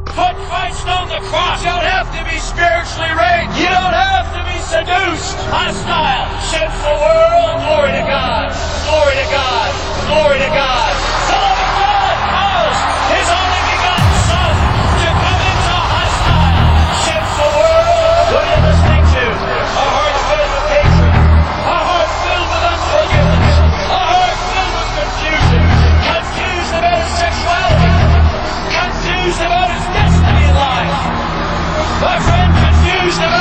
Put Christ on the cross. You don't have to be spiritually raised. You don't have to be seduced. Hostile, sinful world. Glory to God. Glory to God. Glory to God. The love of God caused His only begotten Son to come into a hostile, sinful world. What are you listening to? A heart filled with hatred. A heart filled with unforgiveness. A heart filled with confusion. Confused about his sexuality. Confused about his destiny in life. My friend, confused about